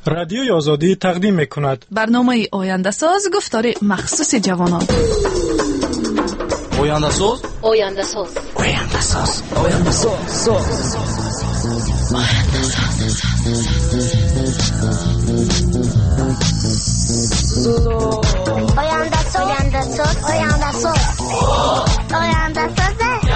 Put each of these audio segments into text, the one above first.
رادیوی آزادی تقدیم می‌کند برنامه آینده ساز گفتار مخصوص جوانان. آینده ساز آینده ساز آینده ساز آینده ساز آینده ساز آینده ساز آینده ساز آینده ساز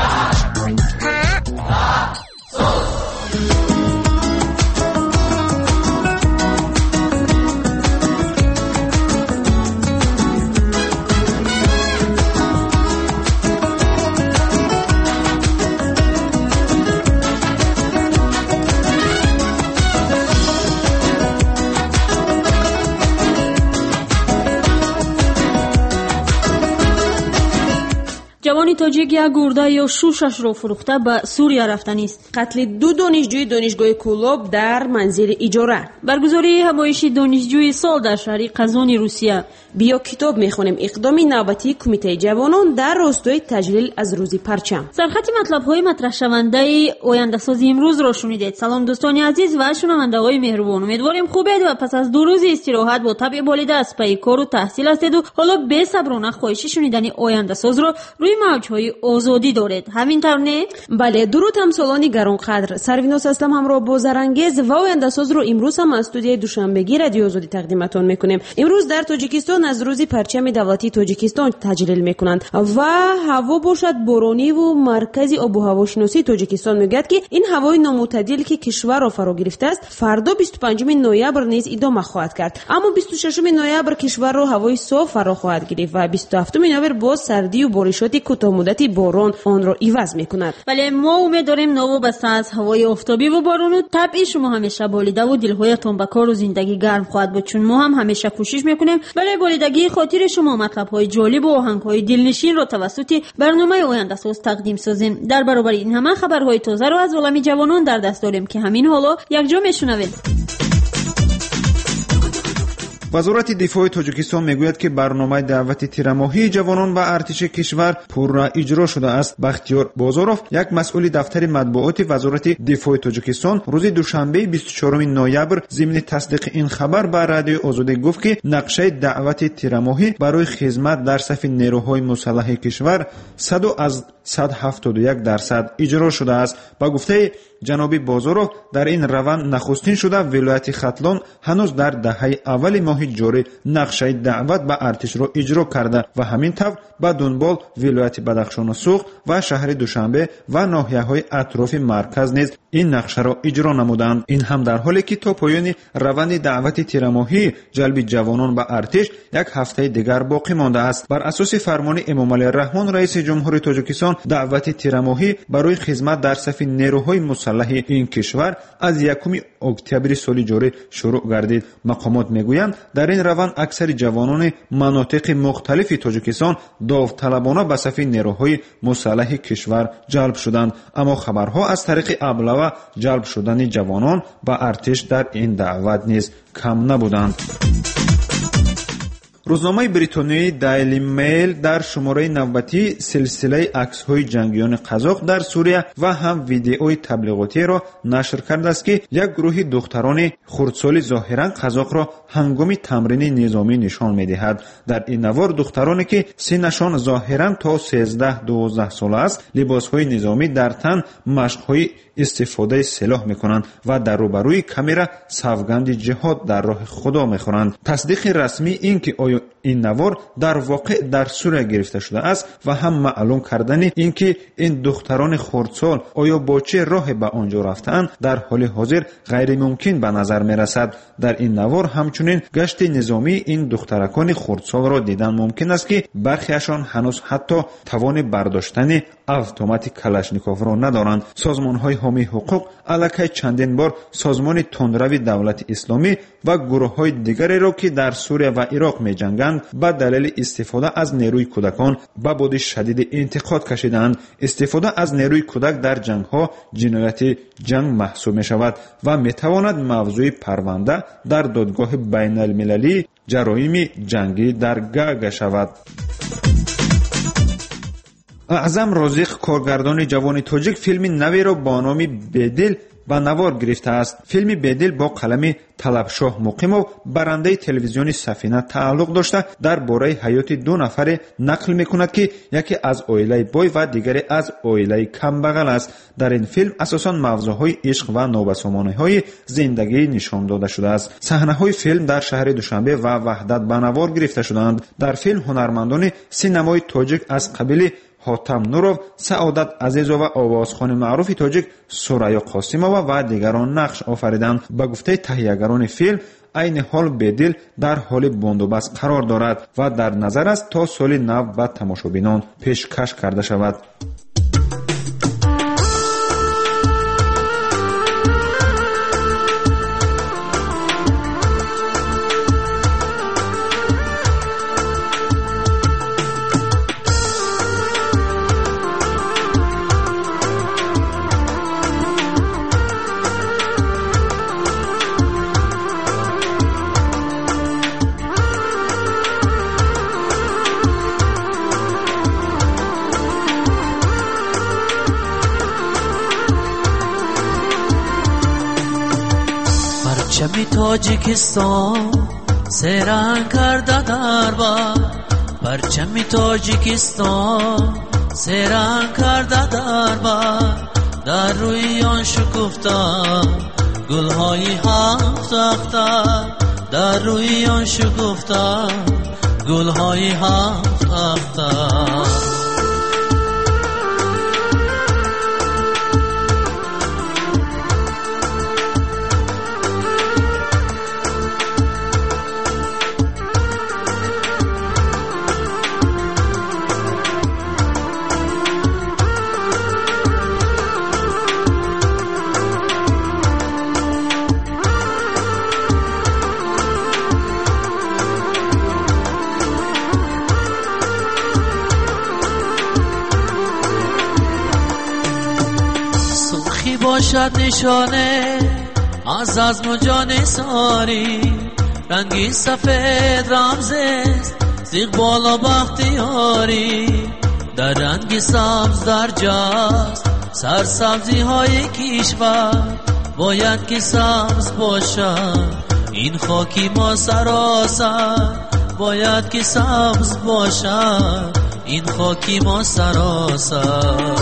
جوانی تاجیک یک گرده یا شوشش را فروخته به سوریه رفتنی است. قتل 2 دانشجوی دانشگاه کولوب در منزل اجاره. برگزاری همایش دانشجوی سال در شهر قزان روسیه. بیا کتاب میخونیم. اقدام نوبتی کمیته جوانان در راستای تجلیل از روز پرچم. سرخط مطلب‌های مطرح شونده آینده ساز امروز را شنیدید. سلام دوستان عزیز و شنونده‌های مهربان. امیدواریم خوب اید و پس از 2 روز استراحت با طبع بالیده از پی کار و تحصیل هستید و حالا بی‌صبرانه خواهش شنیدن آینده ساز را روی موج‌های آزادی دارید. همینطور نه؟ بله، درود همسالان گرانقدر. سرویناس هستم همراه با زرانگیز و آینده ساز رو امروز هم از استودیوی دوشنبگی رادیو آزادی تقدیمتون میکنیم. امروز در تاجیکستان از روز پرچم دولتی تاجیکستان تجلیل میکنند و هوا باشد بارانی و مرکز آب و هوا شناسی تاجیکستان میگوید که این هوای نامعتدل که کشور را فرا گرفته است فردا 25 نوامبر نیز ادامه خواهد کرد، اما 26 نوامبر کشور را هوای صاف فرا خواهد گرفت و 27 نوامبر باز سردی و بارشات کوتاه مدتی باران آن را عوض میکند. بله، ما امید داریم نوابسته از هوای آفتابی و باران و طبع شما همیشه بالیده و دلهایتان به کار و زندگی گرم خواهد بود، چون ما هم همیشه کوشش میکنیم برای بالیدگی خاطر شما مطلب‌های جالب و آهنگ‌های دلنشین را توسط برنامه آینده ساز تقدیم سازیم. در برابر این همه خبرهای تازه را از عالم جوانان در دست داریم که همین حالا یکجا میشنوید. وزارت دفاع تاجیکستان میگوید که برنامه دعوت تیرماهی جوانان به ارتش کشور پورا اجرا شده است. بختیار بازاروف، یک مسئول دفتر مطبوعات وزارت دفاع تاجیکستان، روز دوشنبه 24 نوامبر ضمن تصدیق این خبر به رادیو آزادی گفت که نقشه دعوت تیرماهی برای خدمت در صف نیروهای مسلح کشور 100 از 171% اجرا شده است. با گفته جناب بازاروف، در این روند نخستین شده ولایت ختلان هنوز در دهه اول ماه جاری نقشه دعوت به ارتش را اجرا کرده و همین طور به دنبال ولایت بدخشان سوخت و شهر دوشنبه و ناحیه‌های اطراف مرکز نیز این نقشه را اجرا نمودند. این هم در حالی که تا پایان روند دعوت تیرماهی جلب جوانان به ارتش یک هفته دیگر باقی مانده است. بر اساس فرمان امام علی الرحمن رئیس جمهوری تاجیکستان، دعوت تیرماهی برای خدمت در صف نیروهای مسلح این کشور از 1 اکتبر سال جاری شروع گردید. مقامات میگویند در این روند اکثر جوانان مناطق مختلف تاجیکستان داوطلبانه به صف نیروهای مسلح کشور جلب شدند، اما خبرها از طریق ابله جلب شدن جوانان به ارتش در این دعوت نیز کم نبودند. روزنامه بریتانیایی دایلی میل در شماره نوبتی سلسله عکس‌های جنگیان قزاق در سوریه و هم ویدئوی تبلیغاتی را نشر کرده است که یک گروه دختران خردسال ظاهراً قزاق را هنگام تمرین نظامی نشان می‌دهد. در این نوار دخترانی که سنشان ظاهراً تا 13-12 ساله است، لباس‌های نظامی در تن مشق‌های استفاده سلاح می‌کنند و در روبروی کامera سوگند جهاد در راه خدا می‌خورند. تصدیق رسمی این که این نوار در واقع در سوریه گرفته شده است و هم معلوم کردن اینکه این دختران خردسال آیا با چه راه به آنجا رفتند در حال حاضر غیر ممکن به نظر می رسد. در این نوار همچنین گشت نظامی این دخترکان خردسال را دیدن ممکن است که برخیشان هنوز حتی توان برداشتن اتومات کلاشنیکوف را ندارند. سازمان‌های حامی حقوق الکی چندین بار سازمان تندروی دولت اسلامی و گروه‌های دیگری را که در سوریه و عراق می‌جنگند به دلیل استفاده از نیروی کودکان به باد شدید انتقاد کشیدند. استفاده از نیروی کودک در جنگ‌ها جنایت جنگ محسوب می‌شود و می‌تواند موضوع پرونده در دادگاه بین‌المللی جرایم جنگی در گاگ شود. اعظم رازق، کارگردان جوان تاجیک، فیلم نوی را با نام بدل ба навор гирифтааст. филми бедил бо қалами талабшоҳ муқимов барандаи телевизиони сафина тааллуқ дошта дар бораи ҳаёти ду нафаре нақл мекунад ки яке аз оилаи бой ва дигаре аз оилаи камбағал аст. дар ин филм асосан мавзӯъҳои ишқ ва нобасомониҳои зиндагӣ нишон дода шудааст. саҳнаҳои филм дар шаҳри душанбе ва ваҳдат ба навор гирифта шуданд. дар филм ҳунармандони синамои тоҷик аз қабили ҳотам нуров, саодат азизова, овозхони маъруфи тоҷик сурайё қосимова ва дигарон нақш офариданд. ба гуфтаи таҳиягарони филм, айни ҳол бедил дар ҳоли бондобаст қарор дорад ва дар назар аст то соли нав ба тамошобинон пешкаш карда шавад. پرچم تاجیکستان سیران کرده در بر، پرچم تاجیکستان سیران کرده در بر، در روی آن شکفته گلهای هفت اختر، در روی آن شکفته گلهای هفت اختر. باشد نشانه از عزم و جان ساری، رنگی سفید رمزست استقبال و بختیاری، در رنگ سبز در جاست سرسبزی های کشور، باید که سبز باشد این خاکی ما سراسر، باید که سبز باشد این خاکی ما سراسر.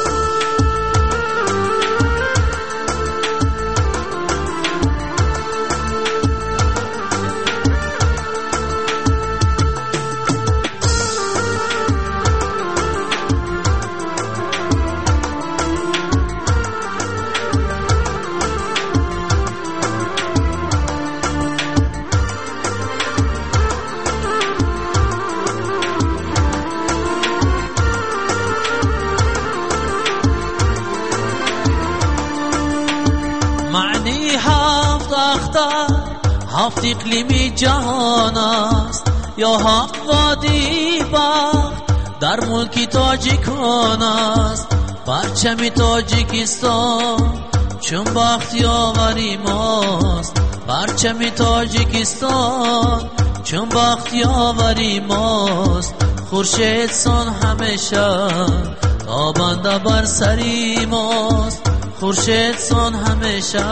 معنی هفت اختر هفت اقلیم جهان است، یا هفت وادی بخت در ملک تاجیکان است. پرچم تاجیکستان چون بخت یاوری ماست، پرچم تاجیکستان چون بخت یاوری ماست. خورشید سان همیشه تابنده بر سری ماست، خورشید سان همیشه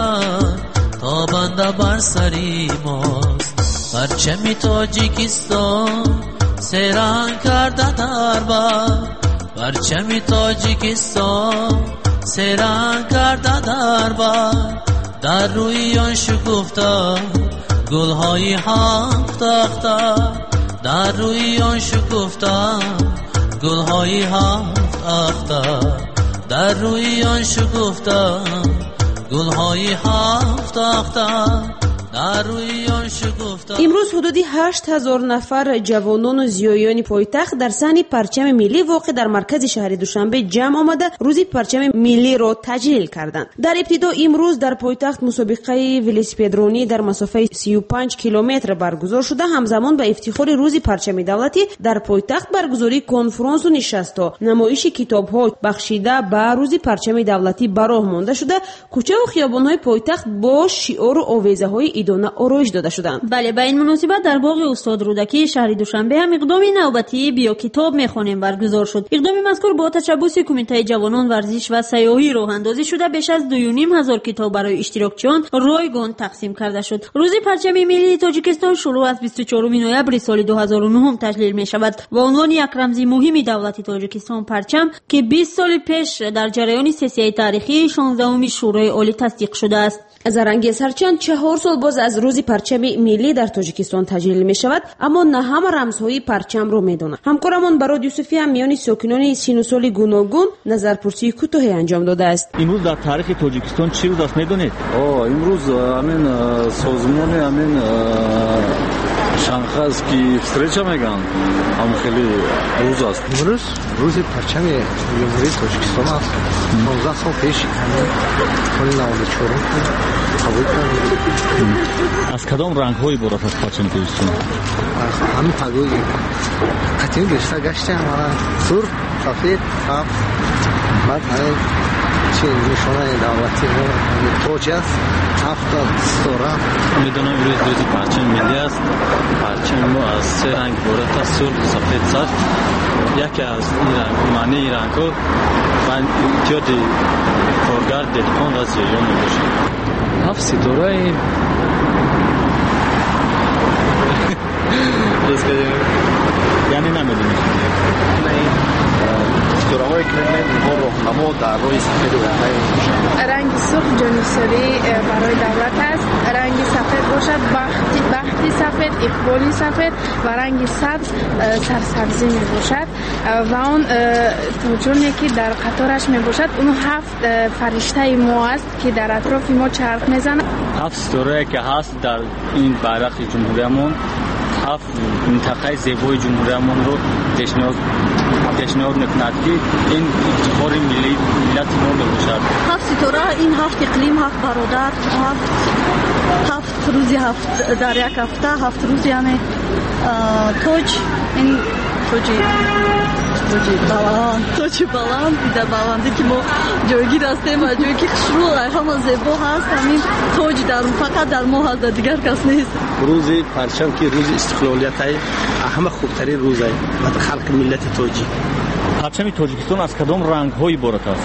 تابنده بر سری ماست. پرچم تاجیکستان سیران کرده در بر، پرچم تاجیکستان سیران کرده در بر، در روی آن شکفته گلهای هفت اختر، در روی آن شکفته گلهای هفت اختر، در روی آن شکفته گلهای هفت اختر، در روی آن شکفته. امروز حدودی 8000 نفر جوانان و زیایان پایتخت در صحن پرچم ملی واقع در مرکز شهر دوشنبه جمع آمده روز پرچم ملی را تجلیل کردند. در ابتدا امروز در پایتخت مسابقه ولسپیدرانی در مسافت 35 کیلومتر برگزار شده. همزمان به افتخار روز پرچم دولتی در پایتخت برگزاری کنفرانس و نشست‌ها، نمایش کتاب‌ها بخشیده به روز پرچم دولتی براه مانده شده. کوچه و خیابان‌های پایتخت با شعار و آویزه‌های ایدونه آرایش داده شدند. بله، به این مناسبت در باغ استاد رودکی شهر دوشنبه هم اقدام نوبتی بیا کتاب میخونیم برگزار شد. اقدام مذکور با تشبث کمیته جوانان ورزش و سیاحی راه اندازی شده بیش از 2,500 کتاب برای اشتراکچیان رایگان تقسیم کرده شد. روز پرچم ملی تاجیکستان شروع از 24 نوامبر سال 2009 تجلیل می شود و عنوان یک رمز مهم دولت تاجیکستان پرچم که 20 سال پیش در جریان سیاسی تاریخی 16 شورای عالی تصدیق شده است. از رنگیز هرچند 4 سال باز از روز پرچم ملی در تاجیکستان تجلیل می شود، اما نه همه رمزهای پرچم رو می دانند. همکارمان براد یوسفی هم میان ساکنان سین و سال گوناگون نظرپرسی کوتاهی انجام داده است. امروز در تاریخ تاجیکستان چی روز است میدونید؟ امروز همین سازمان همین شانخاز کی встреча میگن، هم خیلی روز است. امروز روز پرچم جمهوری تاجیکستان است. 15 سال پیش سال 94 قبول کردیم. از کدام رنگ‌های عبارت است پرچم تاجیکستان؟ از همین پگوی قطعی بیشتر گشتیم، سرخ، سفید، سبز، بعد همین چه نشانه دولتی تاج است، 7 ستاره. میدونم امروز روز پرچم ملی است. پرچم ما از 3 رنگ عبارت است: سرخ، سفید، سبز. یکی از این معنی رنگ‌ها من ایجاد کارگر دهقان را زیان می‌باشد. 7 ستاره یعنی نمیدونید ستاره‌هایی که ما راهنما در راه سفید و رنگ سرخ جانیساری برای دولت است. رنگ سفید باشد بختی سفید، اقبالی سفید و رنگ سبز سرسبزی می باشد و اون توجونی که در قطارش می باشد اون 7 فرشته ما است که در اطراف ما چرخ می زند. 7 ستاره که هست در این بیرق جمهوریمون، 7 منطقه زیبای جمهوریمون رو پیشنهاد میکند که این افتخار ملی ملت ما باشد. 7 ستاره این 7 اقلیم، 7 برادر، 7 روزی، 7 در یک هفته، 7 روز یعنی توج، این توجی بلند در بلندی که ما جایگیر هستیم و جایی که خشرو همه زیبا هست، همین توج در فقط در ما هست، در دیگر کس نیست. روز پرچم که روز استقلالیت های همه خوبترین روز های و خلق ملت تاجیک. پرچم تاجیکستان از کدام رنگ های عبارت است؟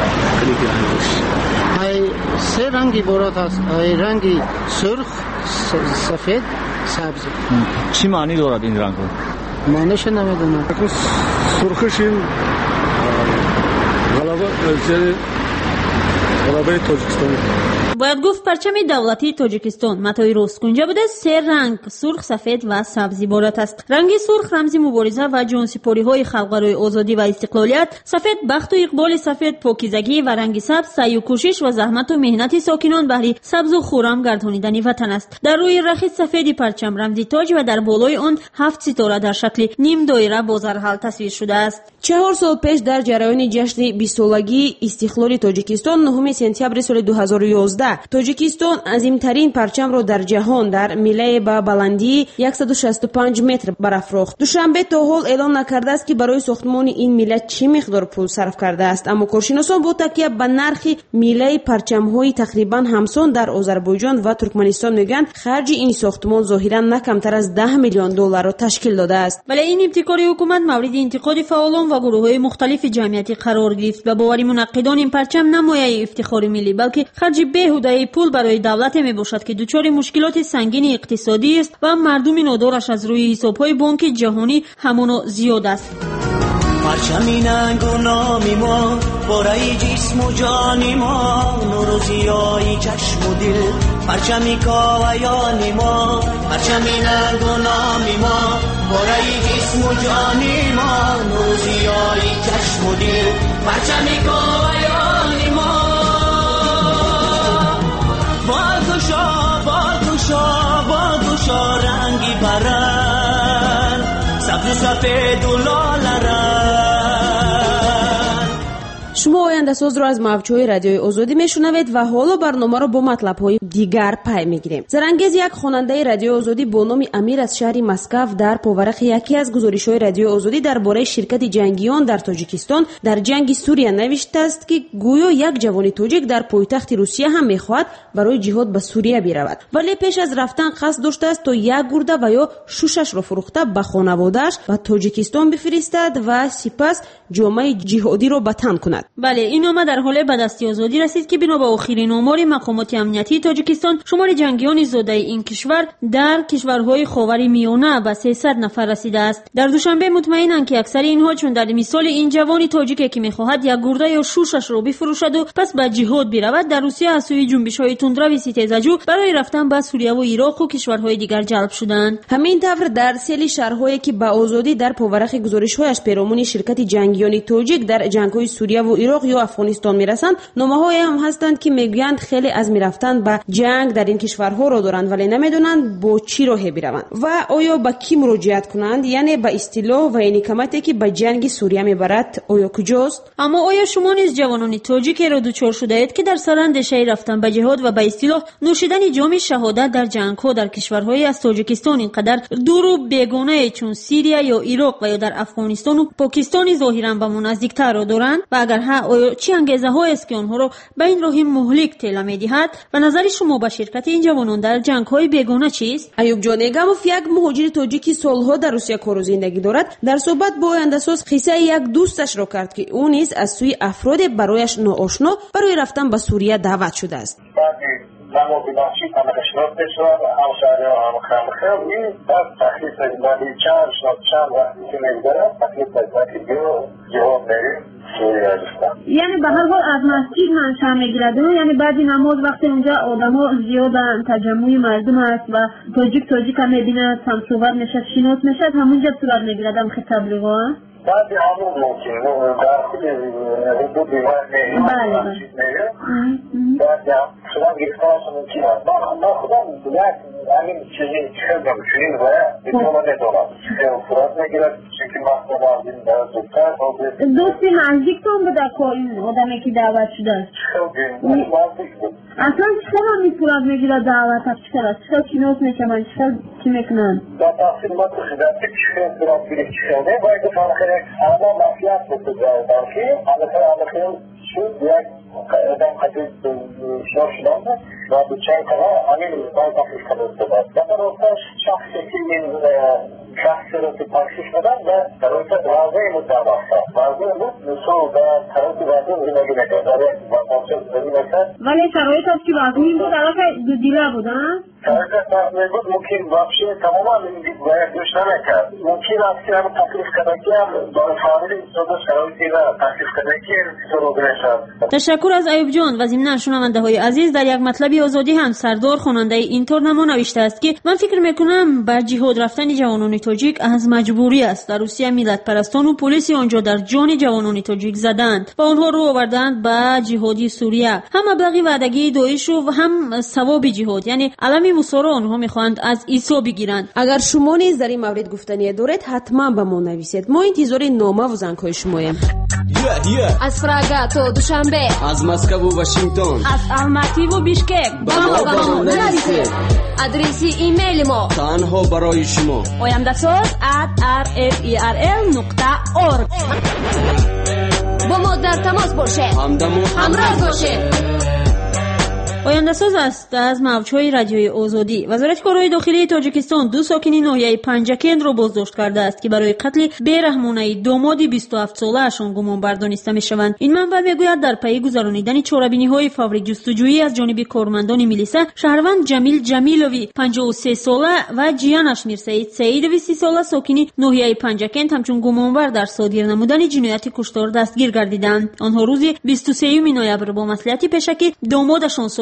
های 3 رنگ عبارت است: رنگ سرخ، سفید، سبز. چی معنی دارد این رنگ ها؟ معنیش نمیدونم. سرخش این غلبه تاجیکستان. باید گفت پرچم دولتی تاجیکستان متای رستگونجا بوده 3 رنگ سرخ، سفید و سبز عبارت است. رنگ سرخ رمز مبارزه و جانسپاری های خلق برای آزادی و استقلالیت، سفید بخت و اقبال سفید، پاکیزگی و رنگ سبز سعی و کوشش و زحمت و مهنت ساکنان بهر سبز و خرم گردانیدن وطن است. در روی رخ سفید پرچم رمز تاج و در بالای آن 7 ستاره در شکل نیم دایره با زرحل تصویر شده است. 4 سال پیش در جریان جشن 20 سالگی استقلال تاجیکستان 9 سپتامبر سال 2011 تاجیکستان عظیمترین پرچم را در جهان در میله با بلندی 165 متر برافروخت. دوشنبه تا حال اعلام نکرده است که برای ساختمان این میله چه مقدار پول صرف کرده است، اما کارشناسان با تکیه به نرخ میله پرچم‌های تقریبا همسان در آذربایجان و ترکمنستان میگن خرج این ساختمان ظاهرا نه کمتر از 10 میلیون دلار را تشکیل داده است. ولی این ابتکار حکومت مورد انتقاد فعالان و گروه‌های مختلف جمعیتی قرار گرفت و باور منقدان این پرچم نمایه افتخار ملی بلکه خرج بیهوده پول برای دولت می باشد که دچار مشکلات سنگین اقتصادی است و مردم نادارش از روی حساب‌های بانک جهانی همانو زیاد است. پرچمی ننگ و نامی ما، بارای جسم و جانی ما، نور و ضیای چشم و دل، پرچمی کاویانی ما، پرچمی ننگ و نامی ما، بارای جسم و جانی ما، نور و ضیای چشم و دل، پرچمی کاویانی ما. باگوشا رنگی برن، سبز و سفید و لاله رنگ. شما آینده ساز رو از موجهای رادیوی آزادی میشنوید و حالا برنامه رو با مطلب‌های دیگر پی میگیریم. زرانگیز یک خواننده رادیو آزادی با نام امیر از شهر مسکو در پاورق یکی از گزارش‌های رادیو آزادی درباره شرکت جنگیان در تاجیکستان در جنگ سوریه نوشته است که گویا یک جوان تاجیک در پایتخت روسیه هم می‌خواهد برای جهاد به سوریه برود، ولی پیش از رفتن قصد داشته است تا یک گرده و یا شوشش را فروخته به خانواده‌اش و تاجیکستان بفرستد و سپس جامعه جهادی را به تن کند. بله، این نامه در حال به دست آزادی رسید که بنا به آخرین آمار مقامات امنیتی تاجیکستان شمار جنگیان زاده این کشور در کشورهای خاور میانه به 300 نفر رسیده است. در دوشنبه مطمئنند که اکثر اینها چون در مثال این جوانی تاجیکی که می‌خواهد یک گرده یا شوشش را بفروشد و پس به جهاد برود، در روسیه از سوی جنبش‌های تندروی ستیزجو برای رفتن به سوریه و عراق و کشورهای دیگر جلب شدند. همین طور در سیل شهرهایی که به آزادی در پاورق گزارش‌هایش پیرامون شرکت جنگیان تاجیک در جنگ‌های سوریه و عراق یا افغانستان میرسند، نامه‌هایی هم هستند که میگویند خیلی از میرفتن به جنگ در این کشورها را دارند ولی نمیدونند با چی راه بروند و آیا به کی مراجعت کنند، یعنی به اصطلاح و این کمکی که به جنگ سوریه میبرد آیا کجاست؟ اما آیا شما نیز جوانان تاجیک را دچار شده اید که در سراندیشه رفتن به جهاد و به اصطلاح نوشیدن جام شهادت در جنگ‌ها در کشورهای از تاجیکستان اینقدر دور و بیگانه چون سوریه یا عراق و یا در افغانستان و پاکستان ظاهراً به ما نزدیک‌تر را دارند و اگر ها آیا چه انگیزه‌هایی است که آنها را به این راه مهلک تلا می‌دهد و نظر شما به شرکت این جوانان در جنگ‌های بیگانه چیست؟ ایوب جان گاموف یک مهاجر تاجیکی سالها در روسیه کار و زندگی دارد. در صحبت با آینده ساز قصه یک دوستش را کرد که او نیز از سوی افراد برایش ناآشنا برای رفتن به سوریه دعوت شده است. یعنی به هر حال از مسجد منشأ میگیرد، یعنی بعضی نماز وقتی اونجا آدم‌ها زیادن، تجمع مردم است و تاجیک هم می‌بیند، هم صحبت میشه، شناس میشه، همونجا صورت میگیرد هم تبلیغات. بعضی همون ممکنه در خود حدود مسجد میگه، بعضی هم شما گرفتارش ممکنه است. ما خودم همین چیزی کردم چنین و اتمام ندارم صورت میگیرد چونکه مخصوصا از این در زودتر دوستی نزدیکتون بوده که این آدمی که دعوت شده است اصلا چرا می صورت میگیرد دعوت ها چرا کنوز میکنن چی میکنن در تحصیل ما تو خدمتی چه صورت گیری شده باید بفهم خیلی اما مفیت بسید که همه خیلی شد یک ادام قدید شما شدن و به چند کنه همین باید تحصیل کنید بده در روستاش شخصی که این شخصی رو که تحصیل شدن و در روستاش واضح مدعا باشه واضح بود نسو و طرف واضح زندگی نکرد داره واضح زندگی نکرد ولی شرایط هست که واضح بود طرف دو دیله بودن شرایط هست بود ممکن واقعی تماما باید دوش نمیکرد ممکن است که همه تحصیل کردنکی هم با فامیل صدا شرایطی و تحصیل کردنکی سرو بنشد. تشکر از ایوب جان و ضمناً شنونده های عزیز در یک مطلب آزادی هم سردار خواننده اینطور نما نوشته است که من فکر میکنم به جهاد رفتن جوانان تاجیک از مجبوری است. در روسیه ملت پرستان و پلیس آنجا در جان جوانان تاجیک زدند و آنها رو آوردند به جهادی سوریه، هم مبلغی وعدگی داعش و هم ثواب جهاد، یعنی علم مصارع آنها میخواهند از عیسی بگیرند. اگر شما نیز در این مورد گفتنی دارید حتما به ما نویسید، ما انتظار نامه و زنگ‌های شماییم. از پراگ تا دوشنبه، از مسکو و واشنگتن، از الماتی و بیشکک با ما نویسید. ادرسی ایمیل ما تنها برای شما oyandasaz@rferl.org. با ما در تماس باشید، همراه باشید. آینده ساز است از موجهای رادیوی آزادی. وزارت کارهای داخلی تاجیکستان دو ساکن ناحیه پنجکند را بازداشت کرده است که برای قتل بیرحمانه داماد 27 ساله اشان گمان بردانسته میشوند. این منبع میگوید در پی گذرانیدن چاره‌بینی‌های فوری جستجویی از جانب کارمندان میلیسا، شهروند جمیل جمیلوی 53 ساله و جیانش میرسعید سعیدوی 30 ساله ساکنی ناحیه پنجکند همچون گمانبر در صادر نمودن جنایت کشتار دستگیر گردیدند. آنها روز 23 نوامبر با مصلحت پیشکی دامادشان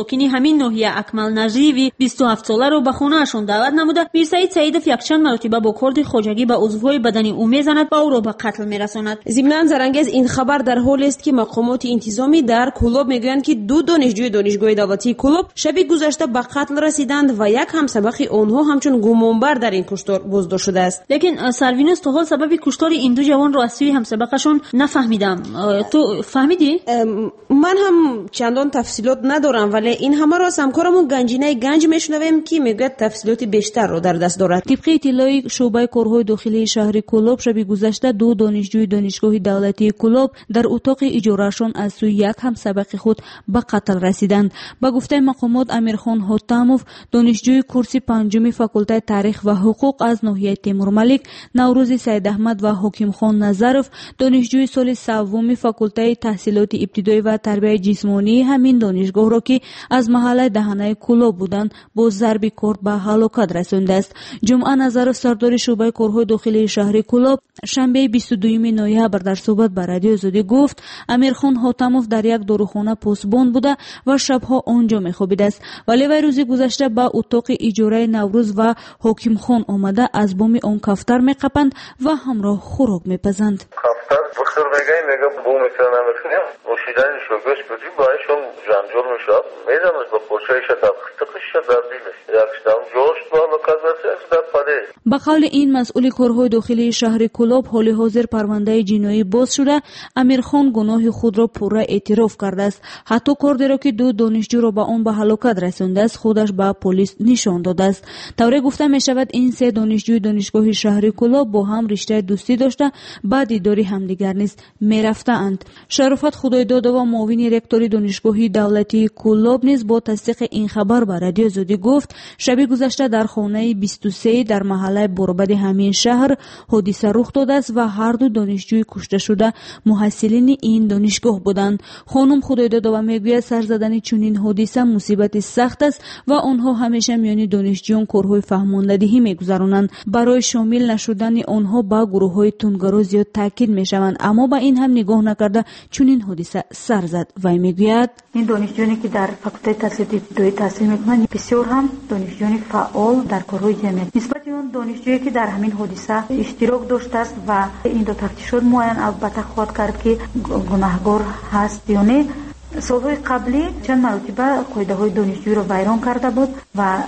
ساکنی همین ناحیه اکمل نجیوی 27 ساله رو به خانه‌شان دعوت نموده میرسعید سعیدов یکچند مرتبه با کارت خواجگی به عضوهای بدنی او میزند و او را به قتل میرساند. ضمناً زرانگیز این خبر در حالی است که مقامات انتظامی در کلوب میگویند که دو دانشجوی دانشگاه دولتی کلوب شب گذشته به قتل رسیدند و یک همسبق آنها همچون گمانبر در این کشتار بازداشت شده است. لیکن سروینوس تا حال سبب کشتار این دو جوان را از سوی همسبقشون نفهمیدم. تو فهمیدی؟ من هم چندان تفصیلات ندارم ولی این همه را از همکارمون گنجینه گنج میشنویم که میگوید تفصیلات بیشتر را در دست دارد. طبق اطلاع شعبه کارهای داخلی شهر کلوب شب گذشته دو دانشجوی دانشگاه دولتی کلوب در اتاق اجارهشان از سوی یک همسبق خود به قتل رسیدند. با گفته مقامات امیرخان حاتموف دانشجوی کورس پنجم فاکولته تاریخ و حقوق از ناحیه تیمورملک، نوروز سید احمد و حکیم خان نظرف دانشجوی سال سوم فاکولته تحصیلات ابتدایی و تربیت جسمانی همین دانشگاه را که از محله دهنه کلوب بودند با ضرب کارد به هلاکت رسانده است. جمعه نظرف سردار شعبه کارهای داخلی شهر کلوب شنبه 22 نوامبر در صحبت با رادیو آزادی گفت امیرخان حاتموف در یک داروخانه پاسبان بوده و شبها آنجا میخوابیده است ولی وی روز گذشته به اتاق اجاره نوروز و حکیم خان آمده از بوم آن کفتر میقپند و همراه خوراک میپزند. کفتر بخور میگه بوم میکنه میکنیم نوشیدنش رو گوش بدیم باهاشون جنجال میشه میزنش به خورشایش تقش در دیلش یکشتم جوش با لکازاسی در پده. به قول این مسئول کارهای داخلی شهر کلوب حال حاضر پرونده جنایی باز شده. امیرخان گناه خود را پورا اعتراف کرده است. حتی کاری را که دو دانشجو را به آن به هلاکت رسانده است خودش به پلیس نشان داده است. طوری گفته می شود این سه دانشجوی دانشگاه شهر کلوب با هم رشته دوستی داشته بعد دیدار همدیگر نیز میرفتند. شرافت خدایداد و معاون رکتور دانشگاه دولتی کلوب نیز با تصدیق این خبر به رادیو آزادی گفت شب گذشته در خانه 23 در محله بربد همین شهر حادثه رخ داده است و هر دو دانشجوی کشته شده محصلین این دانشگاه بودند. خانم خدایدادова میگوید سر زدن چنین حادثه مصیبت سخت است و آنها همیشه میان دانشجویان کارهای فهماندهی میگذرانند. برای شامل نشدن آنها با گروه‌های تندگرا زیاد تاکید میشوند اما با این هم نگاه نکرده چنین حادثه سر زد. وی میگوید این دانشجویانی که در فاکولته تحصیلات ابتدایی تحصیل میکنند بسیار هم دانشجویان فعال در کارهای جمعیت نسبت به اون دانشجویی که در همین حادثه اشتراک داشته است و این دو تفتیشات معین البته خواهد کرد که گناهکار هست یا نه. سالهای قبلی چند مرتبه قاعده‌های دانشجویی را ویران کرده بود و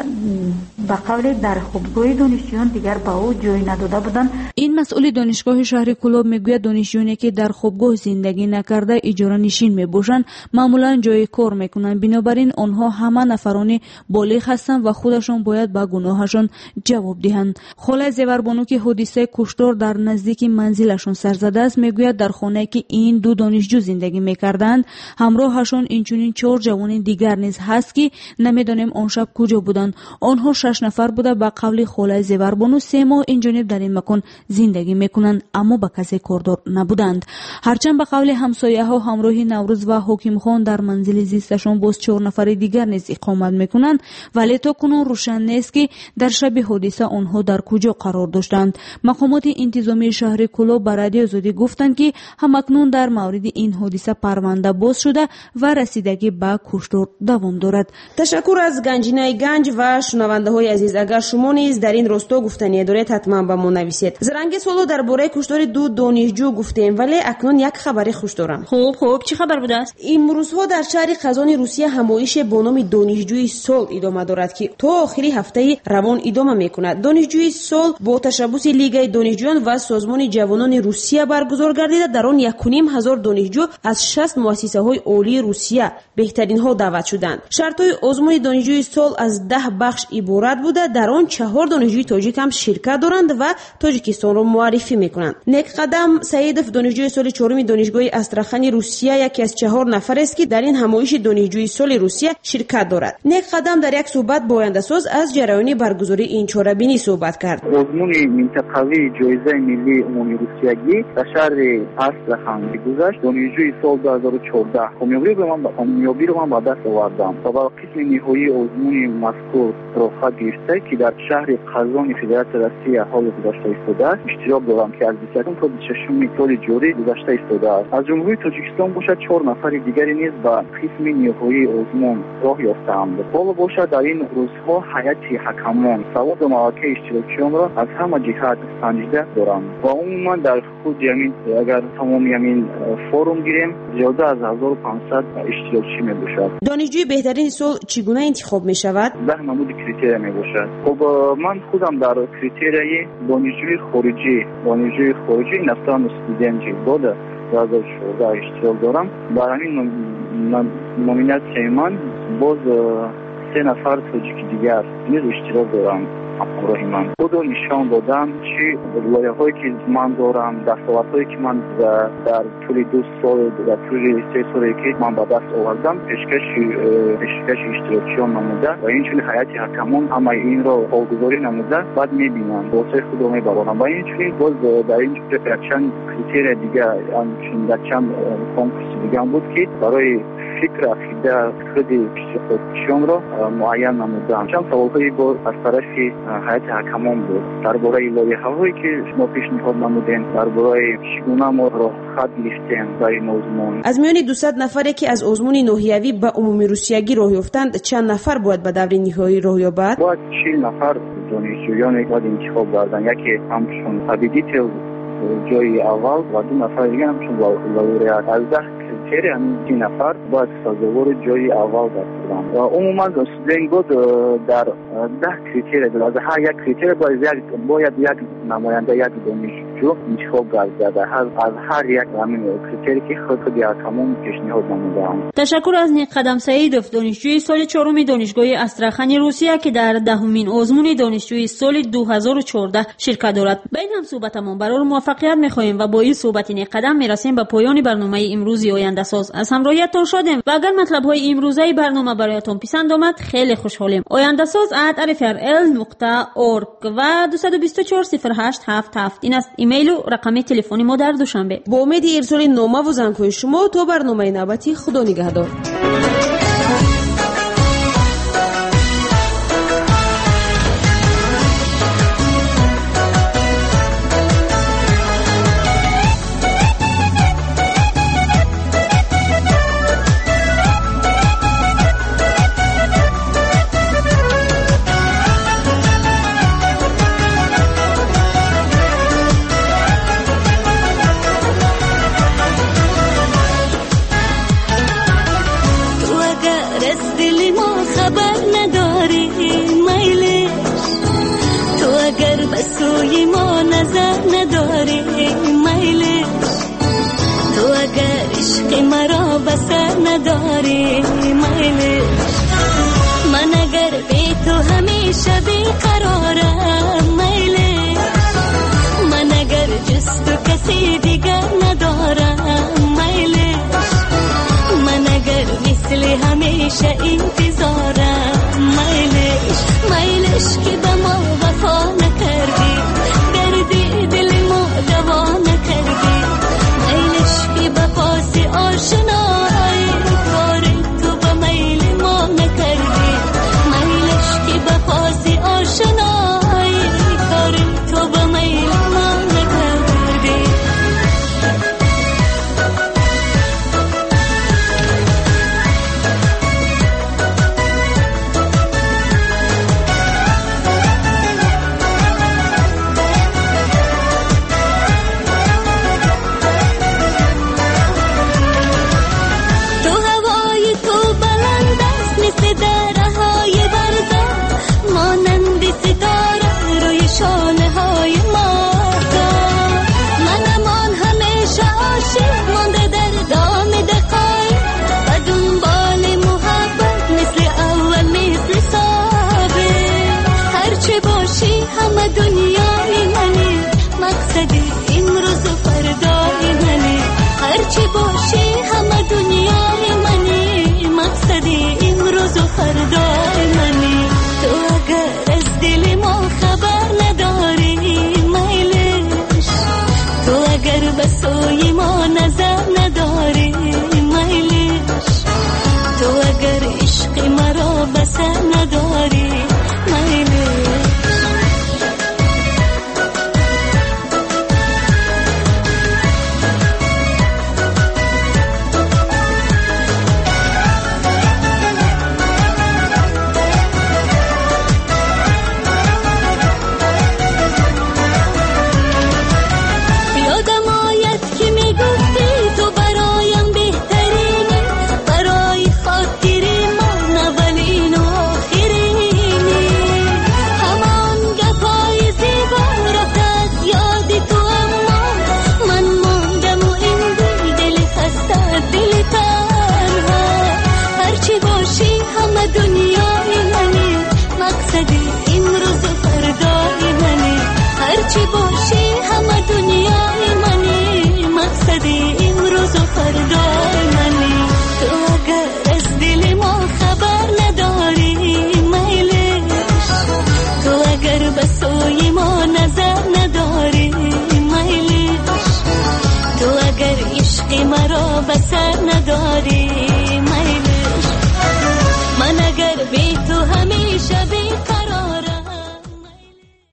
به قول در خوابگاه دانشجویان دیگر به او جای نداده بودند. این مسئول دانشگاه شهر کلوب میگوید دانشجویانی که در خوابگاه زندگی نکرده اجاره نشین میباشند معمولا جای کار میکنند بنابراین آنها همه نفران بالغ هستند و خودشان باید به گناهشان جواب دهند. خاله زیوربانو که حادثه کشتار در نزدیک منزلشان سر زده است میگوید در خانه که این دو دانشجو زندگی میکردند همراهشان اینچنین 4 جوان دیگر نیز هست که نمیدانیم آن شب کجا بودند. آنها 6 نفر بوده. به قول خاله زیوربانو 3 ماه این جانب در این مکان زندگی میکنند اما به کسی کاردار نبودند. هرچند به قول همسایه ها همراه نوروز و حکیم خان در منزل زیستشان باز 4 نفر دیگر نیز اقامت میکنند ولی تا کنون روشن نیست که در شب حادثه آنها در کجا قرار داشتند. مقامات انتظامی شهر کلوب به رادیو آزادی گفتند که همکنون در مورد این حادثه پرونده باز شده و رسیدگی به کشتار دوام دارد. تشکر از گنجینه گنج و شنونده های عزیز. اگر شما نیز در این راستا گفتنی دارید حتما به ما نویسید. زرنگ سولو درباره کشتار دو دانشجو گفتیم ولی اکنون یک خبر خوش دارم. خوب چه خبر بوده است؟ این روزها در شهر قزان روسیه همایش با نام دانشجوی سال ادامه دارد که تا آخری هفته روان ادامه میکند. دانشجوی سال با تشبث لیگ دانشجویان و سازمان جوانان روسیه برگزار گردیده. در آن 1,500 دانشجو از 60 مؤسسه های عالی روسیه بهترین ها دعوت شدند. شرطهای آزمون دانشجوی سال از 10 بخش عبارت بوده. در آن 4 دانشجوی تاجیک هم شرکت دارند و تاجیکستان را معرفی میکنند. نیک قدم سعیدов دانشجوی سال 4 دانشگاه استراخان روسیه یکی از 4 نفر است که در این همایش دانشجوی سال روسیه شرکت دارد. نیک قدم در یک صحبت با آینده ساز از جریان برگزاری این چهاربینی صحبت کرد. آزمون منطقوی جایزه ملی عمومی روسیگی در شهر استراخان گذشت. دانشجوی سال 2014 کامیابی رو من با دست آوردم و با قسم نهایی آزمون مذکور را گرفته که در شهر قزوین فدراسیون روسیه حال گذشته ایستاده است. اشتراک دارم که از 21 تا 26 سال جاری گذشته ایستاده است. از جمهوری تاجیکستان باشد 4 نفر دیگری نیز به قسم نیروهای آزمون راه یافته‌اند. حالا باشد در این روزها هیئت حکمان سواد و مواقع اشتراکیان را از همه جهت سنجیده دارند و عموما در خود یعنی اگر تمام یعنی فروم گیریم زیاده از 1500 اشتراکی می باشد. دانشجوی بهترین سال چگونه انتخاب می شود؟ 10 نمود کریتریا می باشد. خب من خودم در کریتریای دانشجوی خارجی نفتان استودنتی بوده 2014 اشتراک دارم. در همین نومیناسیون من باز 3 نفر تاجیک دیگر نیز اشتراک دارم. همراه من خودو نشان دادم چی لایه‌هایی که من دارم، دستاوردهایی که من در طول 2 سال در طول 3 سالی که من به دست آوردم پیشکش اشتراکیان نموده و اینچنین هیئت حکمان همه این را حالگذاری نموده بعد میبینن واسه خودو میبرانم و اینچنین باز در این چند کریتریا دیگه همچنین در چند کنکورس دیگه هم بود که برای فکر عقیده خود اشتراکیان را معین نمودم. چند سوالهایی با از طرف هیئت حکمان بود درباره لایحه‌هایی که ما پیشنهاد نمودیم، درباره چگونه ما را خط گرفتیم در این آزمون. از میان 200 نفری که از آزمون نهیوی به عمومی روسیگی راه یافتند چند نفر باید به دور نهایی راه یابد؟ باید 40 نفر دانشجویان باید انتخاب کردن. یکی همچون ابیدیتل جای اول و 2 نفر دیگه همچون لوریات. از 10 کریتریا همین 3 نفر باید سازوار جای اول داشتن و عموما استودنت بود در 10 کریتریا از هر یک کریتریا باید یک نماینده یک دانشجو انتخاب گردد از هر یک همین کریتریا که خود حکمان پیشنهاد نمودند. تشکر از نیک قدم سعیدوف دانشجوی سال 4 دانشگاه استراخان روسیه که در 10مین آزمون دانشجوی سال 2014 شرکت دارد. با این هم صحبتمون برای موفقیت می‌خواهیم و با این صحبت نیک قدم میرسیم به پایان برنامه امروز آینده ساز. از همراهیتتان شدیم و اگر مطلب‌های امروزه برنامه برایتان پسند آمد خیلی خوشحالیم. آینده ساز @rfrl.org و 2240877 این است ایمیل و رقم تلفنی ما در دوشنبه. با امید ارسال نامه و زنگ‌های شما تا برنامه نوبتی خدا نگهدار. سوی ما نظر نداری میلی تو اگر عشق مرا بسر نداری میلی من اگر بی تو همیشه بیقرارم میلی من اگر جز تو کسی دیگر ندارم میلی من اگر مثل همیشه انتظارم میلیش که به ما وفا نکردی دردی دل ما دوا نکردی میلیش که به پاس آشنایی کار تو به میل ما نکردی میلیش که به پاس آشنایی کار تو به میل ما نکردی همه